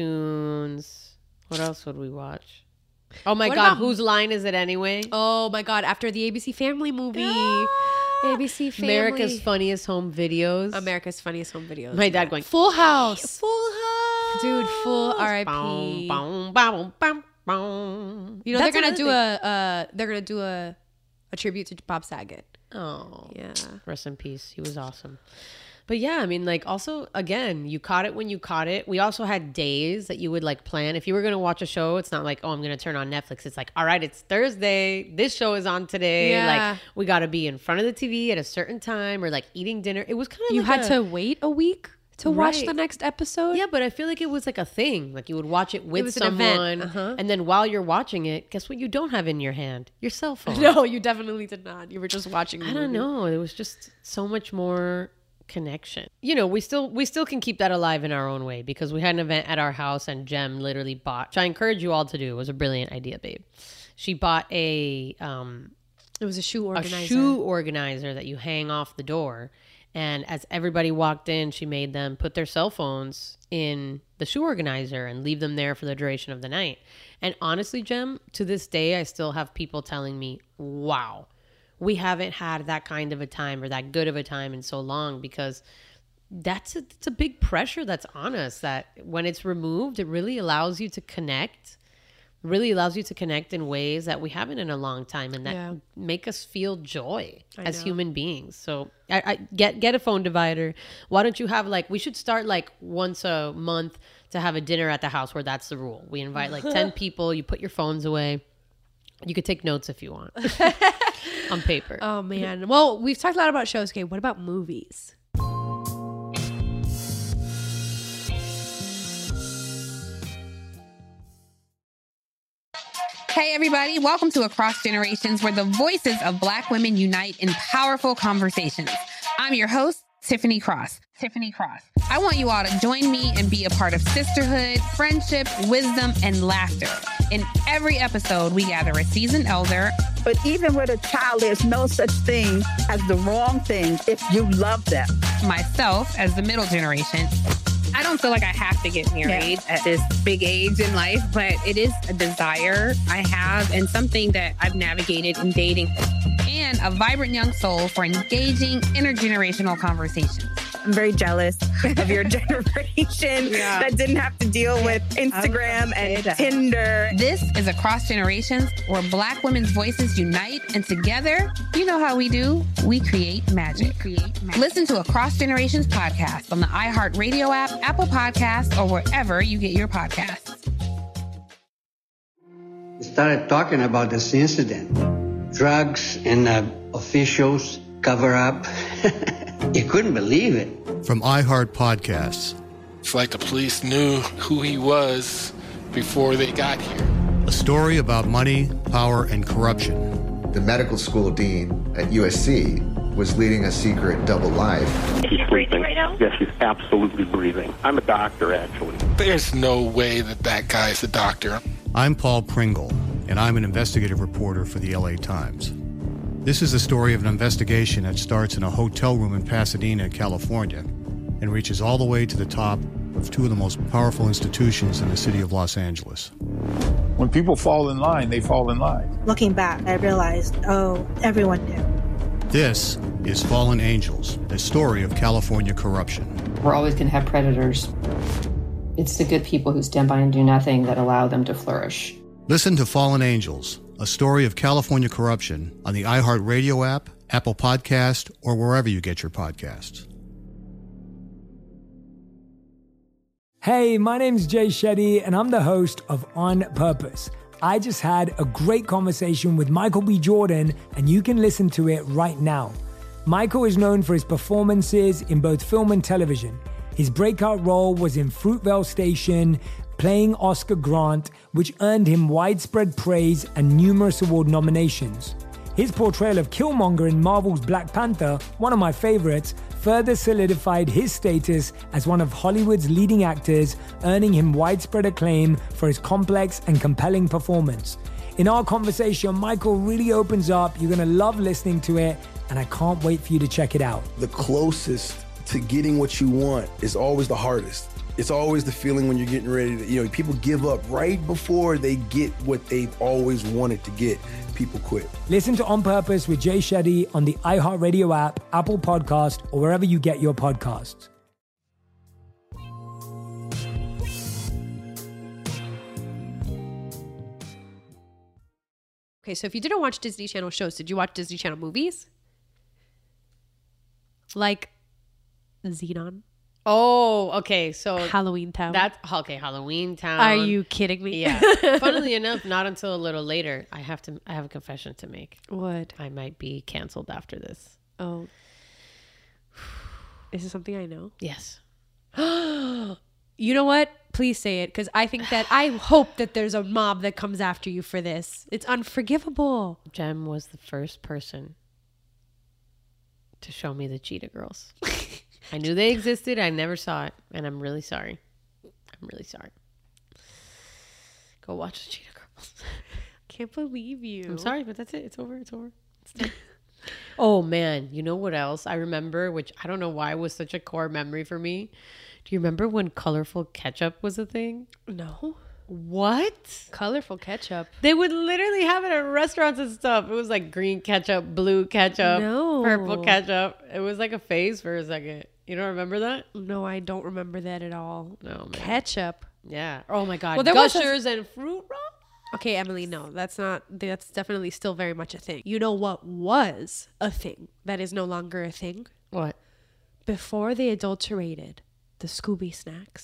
cartoons. What else would we watch? Oh my what God, about, whose line is it anyway? Oh my God, after the A B C Family movie. Ah, A B C Family. America's Funniest Home Videos. America's Funniest Home Videos. My dad going, Full House. Full House. Dude, full R I P. Boom, boom, boom, boom. Boom. You know That's they're gonna do thing. a uh, they're gonna do a a tribute to Bob Saget. Oh yeah, rest in peace. He was awesome. But yeah, I mean, like also again, you caught it when you caught it. We also had days that you would like plan. If you were gonna watch a show, it's not like oh I'm gonna turn on Netflix. It's like all right, it's Thursday. This show is on today. Yeah. Like we gotta be in front of the T V at a certain time or like eating dinner. It was kind of you like had a, to wait a week. To watch right. the next episode? Yeah, but I feel like it was like a thing. Like you would watch it with it someone. Uh-huh. And then while you're watching it, guess what you don't have in your hand? Your cell phone. No, you definitely did not. You were just watching the I don't movie. know. It was just so much more connection. You know, we still we still can keep that alive in our own way because we had an event at our house and Jem literally bought, which I encourage you all to do. It was a brilliant idea, babe. She bought a... Um, it was a shoe organizer. A shoe organizer that you hang off the door. And as everybody walked in, she made them put their cell phones in the shoe organizer and leave them there for the duration of the night. And honestly, Jem, to this day, I still have people telling me, wow, we haven't had that kind of a time or that good of a time in so long because that's a, it's a big pressure that's on us that when it's removed, it really allows you to connect really allows you to connect in ways that we haven't in a long time and that yeah. make us feel joy I as know. human beings. So I, I get get a phone divider. Why don't you have like, we should start like once a month to have a dinner at the house where that's the rule. We invite like ten people, you put your phones away. You could take notes if you want on paper. Oh man. Well, we've talked a lot about shows. Okay, what about movies? Hey everybody, welcome to Across Generations, where the voices of Black women unite in powerful conversations. I'm your host, Tiffany Cross. Tiffany Cross. I want you all to join me and be a part of sisterhood, friendship, wisdom, and laughter. In every episode, we gather a seasoned elder. But even with a child, there's no such thing as the wrong thing if you love them. Myself as the middle generation. I don't feel like I have to get married yeah. at this big age in life, but it is a desire I have and something that I've navigated in dating. And a vibrant young soul for engaging intergenerational conversations. I'm very jealous of your generation yeah. that didn't have to deal with Instagram and that. Tinder. This is Across Generations, where Black women's voices unite, and together, you know how we do, we create magic. We create magic. Listen to Across Generations podcast on the iHeartRadio app, Apple Podcasts, or wherever you get your podcasts. We started talking about this incident. Drugs and uh, officials cover up. You couldn't believe it. From iHeart Podcasts. It's like the police knew who he was before they got here. A story about money, power, and corruption. The medical school dean at U S C was leading a secret double life. She's breathing right now? Yes, she's absolutely breathing. I'm a doctor, actually. There's no way that that guy's a doctor. I'm Paul Pringle, and I'm an investigative reporter for the L A Times. This is the story of an investigation that starts in a hotel room in Pasadena, California, and reaches all the way to the top of two of the most powerful institutions in the city of Los Angeles. When people fall in line, they fall in line. Looking back, I realized, oh, everyone knew. This is Fallen Angels, a story of California corruption. We're always going to have predators. It's the good people who stand by and do nothing that allow them to flourish. Listen to Fallen Angels, a story of California corruption on the iHeartRadio app, Apple Podcast, or wherever you get your podcasts. Hey, my name's Jay Shetty, and I'm the host of On Purpose. I just had a great conversation with Michael B. Jordan, and you can listen to it right now. Michael is known for his performances in both film and television. His breakout role was in Fruitvale Station, playing Oscar Grant, which earned him widespread praise and numerous award nominations. His portrayal of Killmonger in Marvel's Black Panther, one of my favorites, further solidified his status as one of Hollywood's leading actors, earning him widespread acclaim for his complex and compelling performance. In our conversation, Michael really opens up. You're going to love listening to it, and I can't wait for you to check it out. The closest to getting what you want is always the hardest. It's always the feeling when you're getting ready to, you know, people give up right before they get what they've always wanted to get. People quit. Listen to On Purpose with Jay Shetty on the iHeartRadio app, Apple Podcast, or wherever you get your podcasts. Okay, so if you didn't watch Disney Channel shows, did you watch Disney Channel movies? Like Xenon? Oh, okay. So Halloween Town. That's okay. Halloween Town. Are you kidding me? Yeah. Funnily enough, not until a little later. I have to. I have a confession to make. What? I might be canceled after this. Oh. Is this something I know? Yes. You know what? Please say it, because I think that I hope that there's a mob that comes after you for this. It's unforgivable. Jem was the first person to show me the Cheetah Girls. I knew they existed. I never saw it. And I'm really sorry. I'm really sorry. Go watch the Cheetah Girls. Can't believe you. I'm sorry, but that's it. It's over. It's over. It's done. Oh, man. You know what else I remember, which I don't know why was such a core memory for me? Do you remember when colorful ketchup was a thing? No. What? Colorful ketchup. They would literally have it at restaurants and stuff. It was like green ketchup, blue ketchup, no. purple ketchup. It was like a phase for a second. You don't remember that? No, I don't remember that at all. No, man. Ketchup. Yeah. Oh my God. Well, there Gushers was a... and Fruit Roll. Okay, Emily, no, that's not, that's definitely still very much a thing. You know what was a thing that is no longer a thing? What? Before they adulterated the Scooby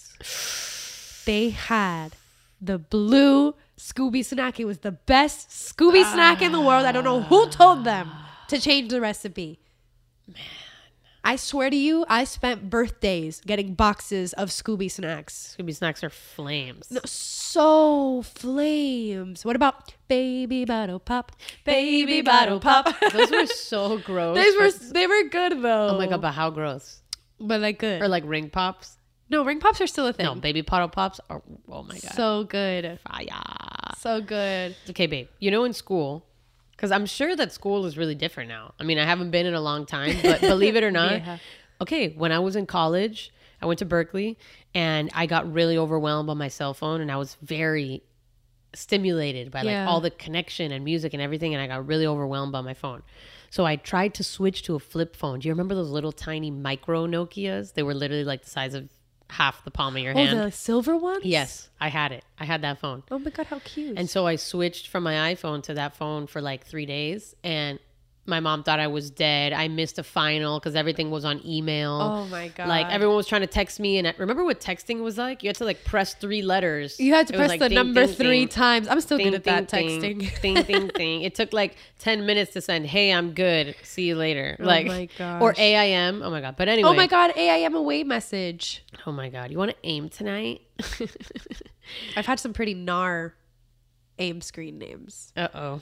snacks, they had the blue Scooby snack. It was the best Scooby ah. snack in the world. I don't know who told them to change the recipe. Man. I swear to you, I spent birthdays getting boxes of Scooby snacks. Scooby snacks are flames. No, so flames. What about Baby Bottle Pop? Baby Bottle Pop. Those were so gross. Those were, they were good though. Oh my God, but how gross. But like good. Or like ring pops. No, ring pops are still a thing. No, baby bottle pops are, oh my God. So good. Fire. So good. Okay, babe. You know, in school, because I'm sure that school is really different now. I mean, I haven't been in a long time, but believe it or not. Yeah. Okay, when I was in college, I went to Berkeley and I got really overwhelmed by my cell phone and I was very stimulated by like yeah. all the connection and music and everything. And I got really overwhelmed by my phone. So I tried to switch to a flip phone. Do you remember those little tiny micro Nokias? They were literally like the size of half the palm of your oh, hand. Oh, the silver ones? Yes, I had it. I had that phone. Oh my God, how cute. And so I switched from my iPhone to that phone for like three days. And my mom thought I was dead. I missed a final because everything was on email. Oh my God. Like everyone was trying to text me. And I, remember what texting was like? You had to like press three letters. You had to it press like, the ding, number ding, three ding. times. I'm still ding, good at that ding, texting. Ding, ding, ding. It took like ten minutes to send, hey, I'm good. See you later. Oh like, my gosh. Or A I M. Oh my God. But anyway. Oh my God. A I M away message. Oh my God. You want to aim tonight? I've had some pretty gnar AIM screen names. Uh-oh.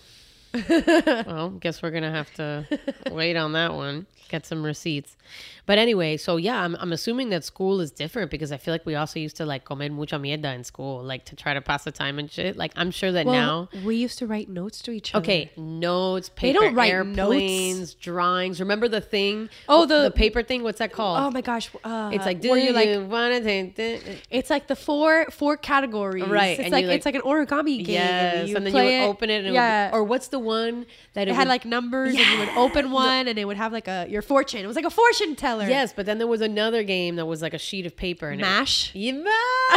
Well, guess we're gonna have to wait on that one. Get some receipts. But anyway, so yeah, I'm I'm assuming that school is different because I feel like we also used to like comer mucha mierda in school, like to try to pass the time and shit. Like I'm sure that well, now we used to write notes to each other. Okay, notes, paper, they don't write airplanes, notes. drawings. Remember the thing? Oh, the the paper thing. What's that called? Oh my gosh, uh, it's like where you like wanna take it's like the four four categories, right? It's and like, like it's like an origami game. Yes, you and then you would it, open it. And yeah, it would, or what's the one that it, it had would, like numbers, yes. and you would open one, and it would have like a your fortune. It was like a fortune teller. Yes, but then there was another game that was like a sheet of paper and Mash. It, yeah,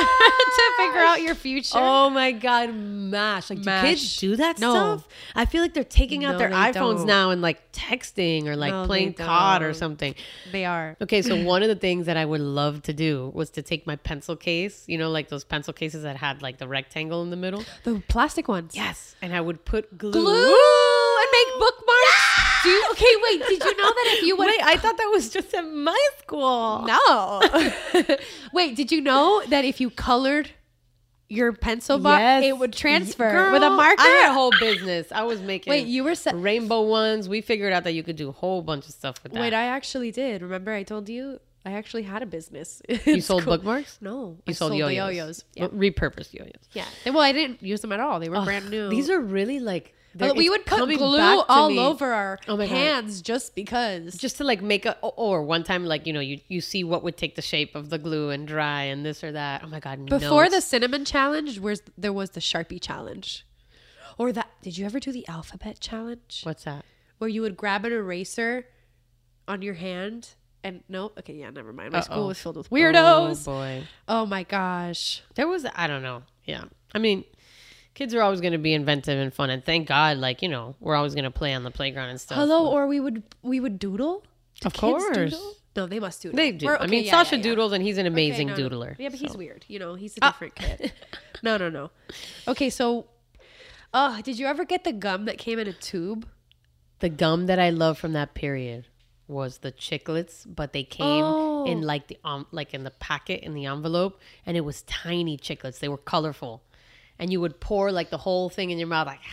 to figure out your future. Oh my god, Mash! Like, Mash. do kids do that no. stuff? I feel like they're taking out no, their iPhones don't. now and like texting or like no, playing C O D or something. They are. Okay, so one of the things that I would love to do was to take my pencil case, you know, like those pencil cases that had like the rectangle in the middle, the plastic ones. Yes, and I would put glue, glue and make bookmarks. Do you, okay, wait. Did you know that if you would wait? I thought that was just at my school. No. Wait, did you know that if you colored your pencil box, yes. it would transfer Girl, with a marker? I had a whole business. I was making. Wait, you were se- rainbow ones. We figured out that you could do a whole bunch of stuff with that. Wait, I actually did. Remember, I told you I actually had a business. You sold cool. bookmarks? No, you I sold, sold yo-yos. the yo-yos. Yeah. Repurposed yo-yos. Yeah. Well, I didn't use them at all. They were Ugh, brand new. These are really like. Well, we would put glue all me. over our oh hands God. just because. Just to like make a, or one time like, you know, you, you see what would take the shape of the glue and dry and this or that. Oh my God. Before notes. the cinnamon challenge, where's there was the Sharpie challenge. Or that, did you ever do the alphabet challenge? What's that? Where you would grab an eraser on your hand and no, okay, yeah, never mind. My Uh-oh. school was filled with weirdos. Oh boy. Oh my gosh. There was, I don't know. Yeah. I mean, kids are always going to be inventive and fun, and thank God, like, you know, we're always going to play on the playground and stuff. Hello, or we would we would doodle. Do of course. Doodle? No, they must doodle. They do. Okay, I mean, yeah, Sasha yeah, yeah. doodles, and he's an amazing okay, no, doodler. No. Yeah, but so. he's weird. You know, he's a different ah. kid. No, no, no. Okay, so, uh, did you ever get the gum that came in a tube? The gum that I love from that period was the Chiclets, but they came oh. in like the um, like in the packet in the envelope, and it was tiny Chiclets. They were colorful. And you would pour like the whole thing in your mouth, like.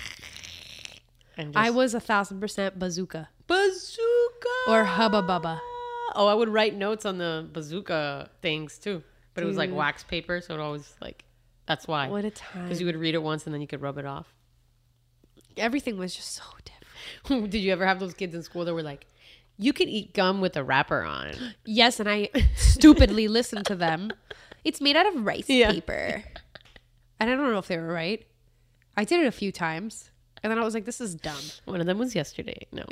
And just... I was a thousand percent bazooka. Bazooka or Hubba Bubba. Oh, I would write notes on the bazooka things too, but Dude. It was like wax paper, so it always like. That's why. What a time! Because you would read it once and then you could rub it off. Everything was just so different. Did you ever have those kids in school that were like, "You could eat gum with a wrapper on"? Yes, and I stupidly listened to them. It's made out of rice yeah. paper. And I don't know if they were right. I did it a few times. And then I was like, this is dumb. One of them was yesterday. No.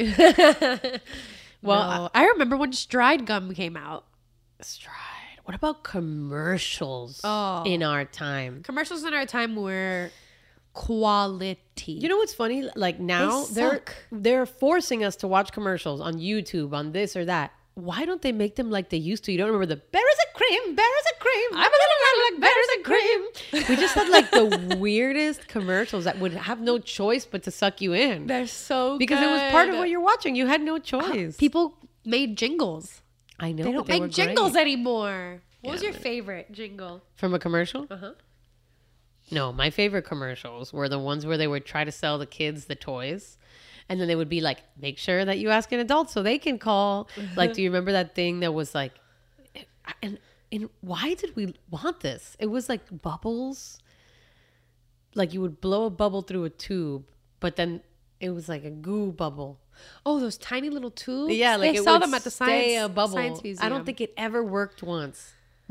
well, no. I, I remember when Stride gum came out. Stride. What about commercials oh. in our time? Commercials in our time were quality. You know what's funny? Like now, they they're they're forcing us to watch commercials on YouTube, on this or that. Why don't they make them like they used to? You don't remember the berries and cream, berries and cream. I'm a little like berries and cream. We just had like the weirdest commercials that would have no choice but to suck you in. They're so because good. It was part of what you're watching. You had no choice. People made jingles. I know. They don't they make jingles great. anymore. What yeah, was your but... favorite jingle? From a commercial? Uh-huh. No, my favorite commercials were the ones where they would try to sell the kids the toys. And then they would be like, make sure that you ask an adult so they can call. Like, do you remember that thing that was like, and, and why did we want this? It was like bubbles. Like you would blow a bubble through a tube, but then it was like a goo bubble. Oh, those tiny little tubes? Yeah, like they it saw would them at the stay science, a bubble. science museum. I don't think it ever worked once.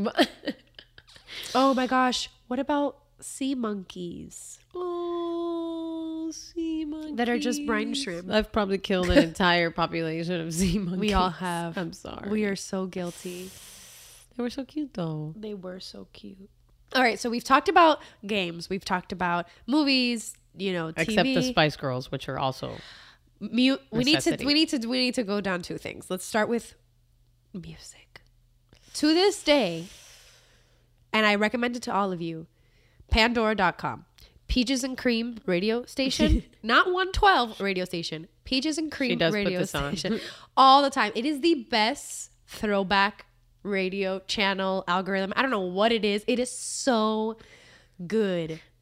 Oh my gosh. What about sea monkeys? Oh, sea monkeys. That are just brine shrimp. I've probably killed an entire population of sea monkeys. We all have. I'm sorry. We are so guilty. They were so cute though. They were so cute. All right, so we've talked about games. We've talked about movies, you know, T V. Except the Spice Girls, which are also Mu- we need to we need to we need to go down two things. Let's start with music. To this day, and I recommend it to all of you, Pandora dot com. Peaches and Cream radio station. Not one twelve radio station. Peaches and Cream radio station. All the time. It is the best throwback radio channel algorithm. I don't know what it is. It is so good.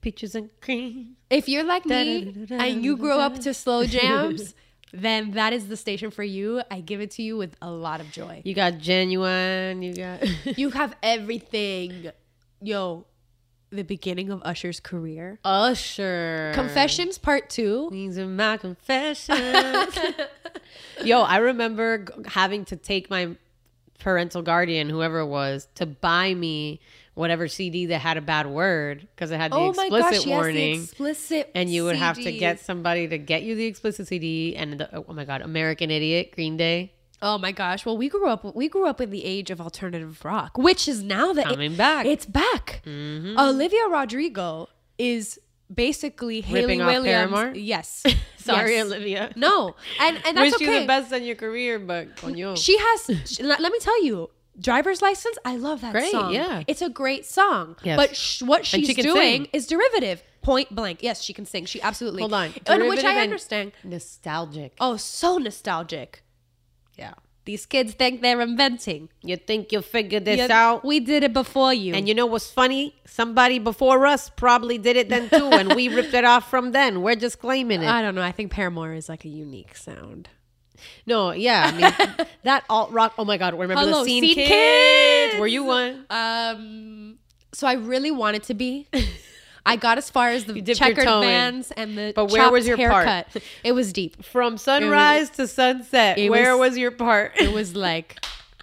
Peaches and cream. If you're like me and you grew up to slow jams, then that is the station for you. I give it to you with a lot of joy. You got Genuine. You got... You have everything. Yo, the beginning of Usher's career. Usher. Confessions Part Two. These are my confessions. Yo, I remember g- having to take my parental guardian, whoever it was, to buy me whatever C D that had a bad word because it had the oh explicit my gosh, warning. Yes, the explicit and you would C Ds. have to get somebody to get you the explicit C D. And the, oh my God, American Idiot, Green Day. Oh my gosh. Well, we grew up we grew up in the age of alternative rock, which is now that coming it, back. It's back. Mm-hmm. Olivia Rodrigo is basically Hayley Ripping Williams. off Paramore? Yes. Sorry, yes. Olivia. No. And and that's Wish okay. you the best on your career, but coño. She has she, let, let me tell you, Driver's License, I love that Great, song. yeah. It's a great song. Yes. But sh- what she's she can doing sing. is derivative. Point blank. Yes, she can sing. She absolutely. Hold on. And which Derivative I and understand. Nostalgic. Oh, so nostalgic. Yeah. These kids think they're inventing. You think you'll figure this You- out? We did it before you. And you know what's funny? Somebody before us probably did it then too, and we ripped it off from then. We're just claiming it. I don't know. I think Paramore is like a unique sound. No, yeah. I mean, that alt rock. Oh my God. Remember Hello, the Scene, Scene kids? Kids? Were you one? Um, so I really wanted to be. I got as far as the dipped your checkered toe in. bands and the But where chopped was your part? haircut. It was deep. From sunrise to sunset. it Where was- was your part? It was like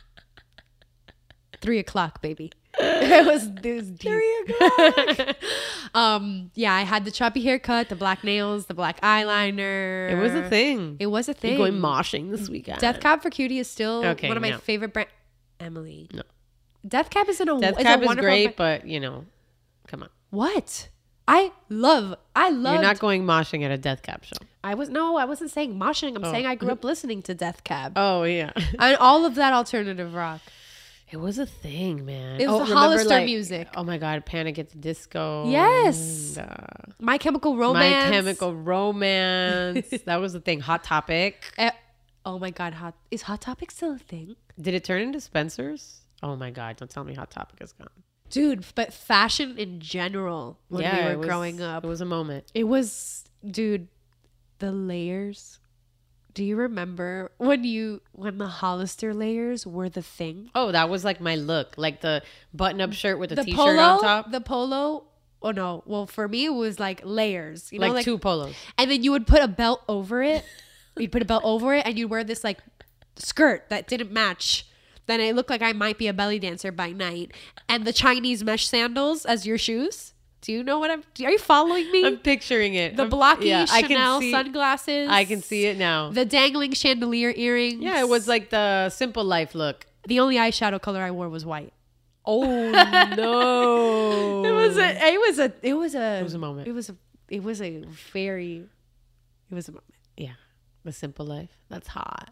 three o'clock, baby. It was, it was deep. Three o'clock. um, yeah, I had the choppy haircut, the black nails, the black eyeliner. It was a thing. It was a thing. You're going moshing this weekend. Death Cab for Cutie is still Okay, one of my no. favorite brands. Emily. No. Death Cab is an a, Death is Cab a is wonderful great, brand. but you know, come on. What? I love, I love. You're not going moshing at a Death Cab show. I was, no, I wasn't saying moshing. I'm Oh. saying I grew up listening to Death Cab. Oh, yeah. And all of that alternative rock. It was a thing, man. It was oh, the remember, Hollister like, music. Oh my God, Panic at the Disco. Yes. And, uh, My Chemical Romance. My Chemical Romance. That was the thing. Hot Topic. Eh, oh my God, hot is Hot Topic still a thing? Did it turn into Spencer's? Oh my God, don't tell me Hot Topic is gone. Dude, but fashion in general when yeah, we were it was, growing up. It was a moment. It was, dude, the layers. Do you remember when you when the Hollister layers were the thing? Oh, that was like my look, like the button-up shirt with a The t-shirt polo, on top. the polo. Oh no! Well, for me, it was like layers. You know, like, like two polos. and then you would put a belt over it. You'd put a belt over it, and you'd wear this like skirt that didn't match. Then it looked like I might be a belly dancer by night, and the Chinese mesh sandals as your shoes. Do you know what I'm? Are you following me? I'm picturing it. The I'm- blocky yeah, I can Chanel see- sunglasses. I can see it now. The dangling chandelier earrings. Yeah, it was like the Simple Life look. The only eyeshadow color I wore was white. Oh no! It was a. It was a. It was a. It was a moment. It was a. It was a very. It was a moment. Yeah, the Simple Life. That's hot.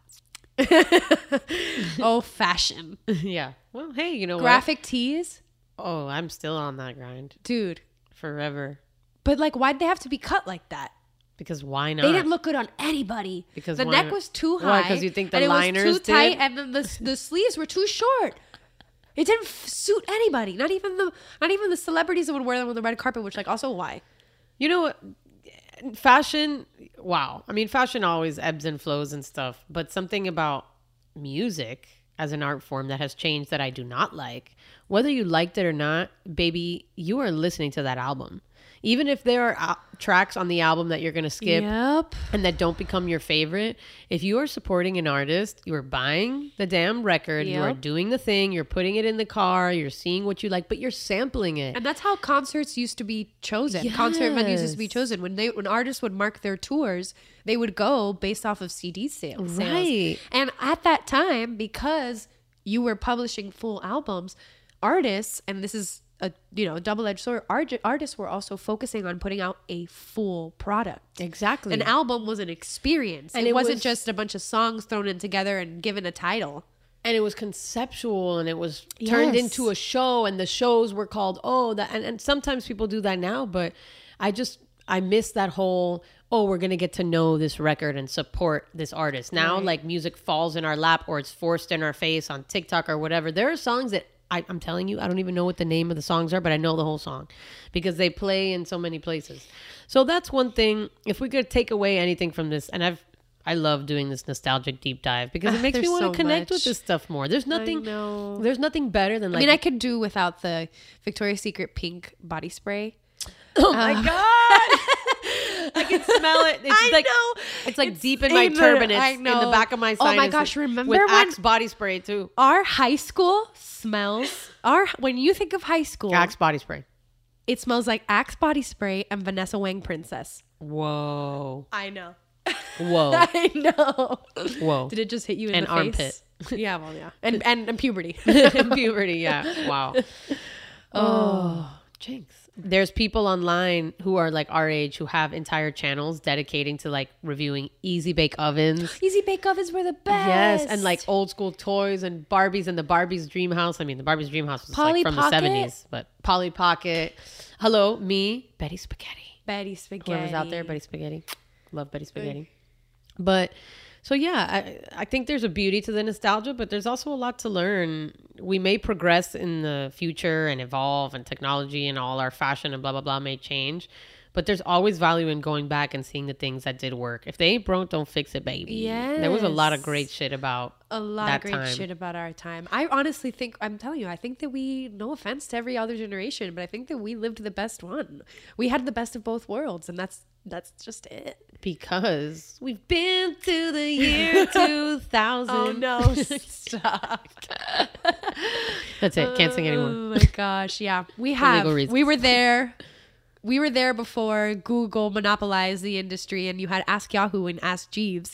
Oh, fashion. Yeah. Well, hey, you know Graphic tees. what? Oh, I'm still on that grind, Dude. forever. But like, why'd they have to be cut like that? Because why not? They didn't look good on anybody. Because the why neck not? was too Why? high. 'Cause you think the and it liners was too tight, did? and then the the sleeves were too short. It didn't f- suit anybody. Not even the not even the celebrities that would wear them on the red carpet. Which, like, also why? You know what? Fashion. Wow. I mean, fashion always ebbs and flows and stuff. But something about music as an art form that has changed that I do not like. Whether you liked it or not, baby, you are listening to that album. Even if there are al- tracks on the album that you're going to skip Yep. and that don't become your favorite, if you are supporting an artist, you are buying the damn record, you are Yep. doing the thing, you're putting it in the car, you're seeing what you like, but you're sampling it. And that's how concerts used to be chosen. Concert venues used to be Yes. chosen. When they when artists would mark their tours, they would go based off of C D sales. sales. Right. And at that time, because you were publishing full albums, artists, and this is a you know double-edged sword, art, artists were also focusing on putting out a full product. Exactly. An album was an experience. And it, it wasn't was- just a bunch of songs thrown in together and given a title. And it was conceptual and it was turned Yes. into a show, and the shows were called, oh, that. And, and sometimes people do that now, but I just, I miss that whole, oh, we're going to get to know this record and support this artist. Now, Right. like, music falls in our lap or it's forced in our face on TikTok or whatever. There are songs that I, I'm telling you, I don't even know what the name of the songs are, but I know the whole song because they play in so many places. So that's one thing. If we could take away anything from this, and I've I love doing this nostalgic deep dive because it makes me want to so connect much. with this stuff more. There's nothing there's nothing better than like I mean, I could do without the Victoria's Secret pink body spray. Oh my uh, god. I can smell it. It's I like know. It's like it's deep in my turbinates in the back of my sinuses. Oh my gosh, remember with when Axe body spray too. Our high school smells our when you think of high school, Axe body spray. It smells like Axe body spray and Vanessa Wang Princess. Whoa. I know. Whoa. I know. Whoa. Did it just hit you in and the armpit. face? Yeah, well, yeah. And and, and puberty. And puberty, yeah. Wow. Oh, jinx. There's people online who are like our age who have entire channels dedicating to like reviewing Easy Bake Ovens. Easy Bake Ovens were the best. Yes, and like old school toys and Barbies and the Barbie's Dream House. I mean, the Barbie's Dream House was Polly like from Pocket? the seventies, but Polly Pocket. Hello, me, Betty Spaghetti. Betty Spaghetti. Whoever's out there, Betty Spaghetti. Love Betty Spaghetti. But so yeah, I, I think there's a beauty to the nostalgia, but there's also a lot to learn. We may progress in the future and evolve, and technology and all our fashion and blah, blah, blah may change. But there's always value in going back and seeing the things that did work. If they ain't broke, don't fix it, baby. Yes. There was a lot of great shit about A lot that of great time. shit about our time. I honestly think, I'm telling you, I think that we, no offense to every other generation, but I think that we lived the best one. We had the best of both worlds, and that's that's just it. Because we've been to the year two thousand. Oh no, stop. That's it. Can't sing anymore. Oh my gosh, yeah. We have. We were there. We were there before Google monopolized the industry, and you had Ask Yahoo and Ask Jeeves.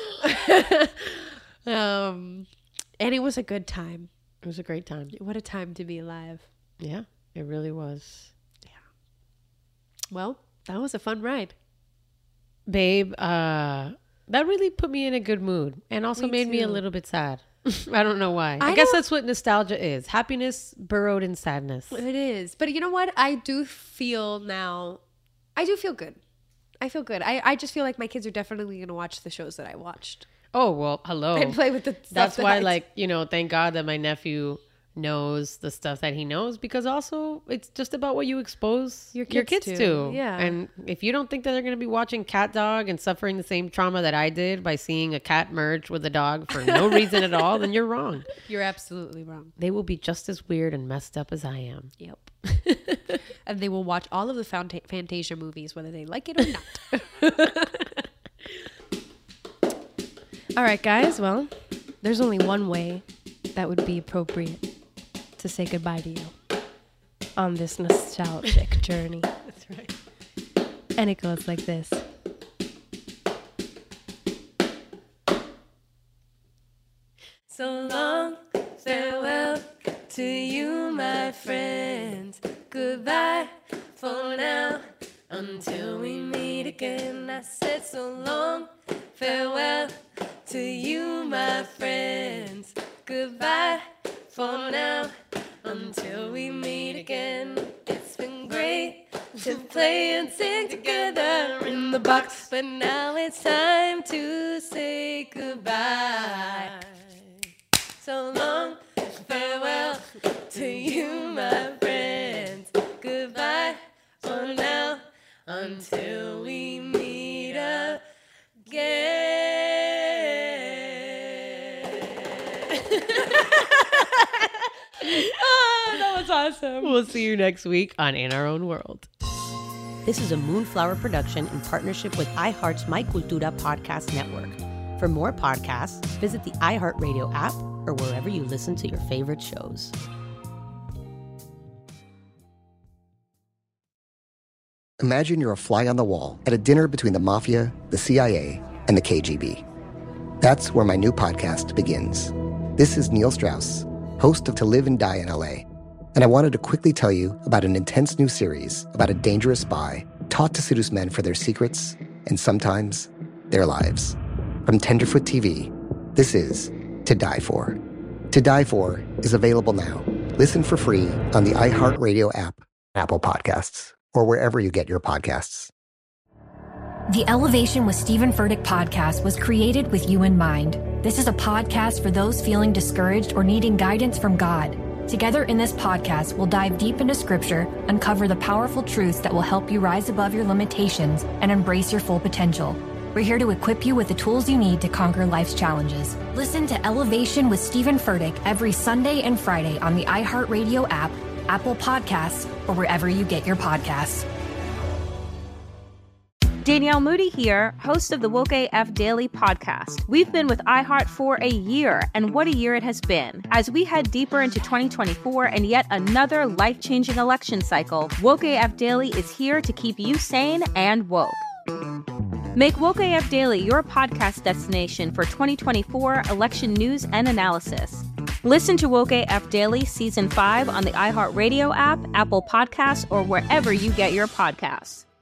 um, and it was a good time. It was a great time. What a time to be alive. Yeah, it really was. Yeah. Well, that was a fun ride. Babe, uh, that really put me in a good mood and also Me made me a too. little bit sad. I don't know why. I, I guess don't- that's what nostalgia is. Happiness burrowed in sadness. It is. But you know what? I do feel now, I do feel good. I feel good. I, I just feel like my kids are definitely going to watch the shows that I watched. Oh, well, hello. And play with the stuff That's that why, I- like, you know, thank God that my nephew knows the stuff that he knows, because also it's just about what you expose Your your kids kids, to. to. Yeah. And if you don't think that they're going to be watching Cat Dog and suffering the same trauma that I did by seeing a cat merge with a dog for no reason at all, then you're wrong. You're absolutely wrong. They will be just as weird and messed up as I am. Yep. And they will watch all of the Fanta- Fantasia movies, whether they like it or not. All right, guys. Well, there's only one way that would be appropriate to say goodbye to you on this nostalgic journey. That's right. And it goes like this. So long, farewell to you, my friends. Goodbye for now, until we meet again. I said so long, farewell to you, my friends. Goodbye for now, until we meet again. It's been great to play and sing together in the box, but now it's time to say goodbye. So long, farewell to you, my friends. Goodbye for now, until we meet again. Oh, that was awesome. We'll see you next week on In Our Own World. This is a Moonflower production in partnership with iHeart's My Cultura podcast network. For more podcasts, visit the iHeartRadio app or wherever you listen to your favorite shows. Imagine you're a fly on the wall at a dinner between the mafia, the C I A, and the K G B. That's where my new podcast begins. This is Neil Strauss, host of To Live and Die in L A, and I wanted to quickly tell you about an intense new series about a dangerous spy taught to seduce men for their secrets and sometimes their lives. From Tenderfoot T V, this is To Die For. To Die For is available now. Listen for free on the iHeartRadio app, Apple Podcasts, or wherever you get your podcasts. The Elevation with Stephen Furtick podcast was created with you in mind. This is a podcast for those feeling discouraged or needing guidance from God. Together in this podcast, we'll dive deep into scripture, uncover the powerful truths that will help you rise above your limitations and embrace your full potential. We're here to equip you with the tools you need to conquer life's challenges. Listen to Elevation with Stephen Furtick every Sunday and Friday on the iHeartRadio app, Apple Podcasts, or wherever you get your podcasts. Danielle Moody here, host of the Woke A F Daily podcast. We've been with iHeart for a year, and what a year it has been. As we head deeper into twenty twenty-four and yet another life-changing election cycle, Woke A F Daily is here to keep you sane and woke. Make Woke A F Daily your podcast destination for twenty twenty-four election news and analysis. Listen to Woke A F Daily Season five on the iHeartRadio app, Apple Podcasts, or wherever you get your podcasts.